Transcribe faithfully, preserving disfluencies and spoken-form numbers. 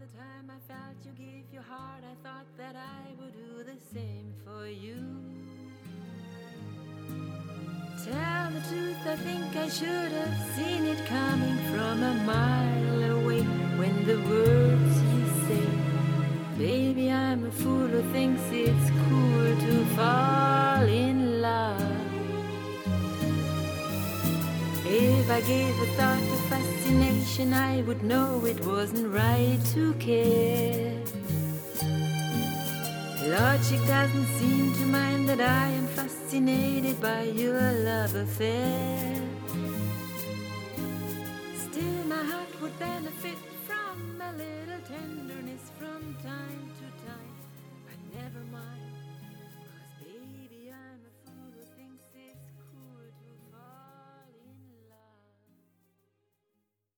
time I felt you gave your heart, I thought that I would do the same for you. Tell the truth, I think I should have seen it coming from a mile away. When the words you say, baby, I'm a fool who thinks it's cool to fall in love. If I gave a thought to fascination, I would know it wasn't right to care. Logic doesn't seem to mind that I am fascinated by your love affair. Still my heart would benefit from a little tenderness from time to time. But never mind.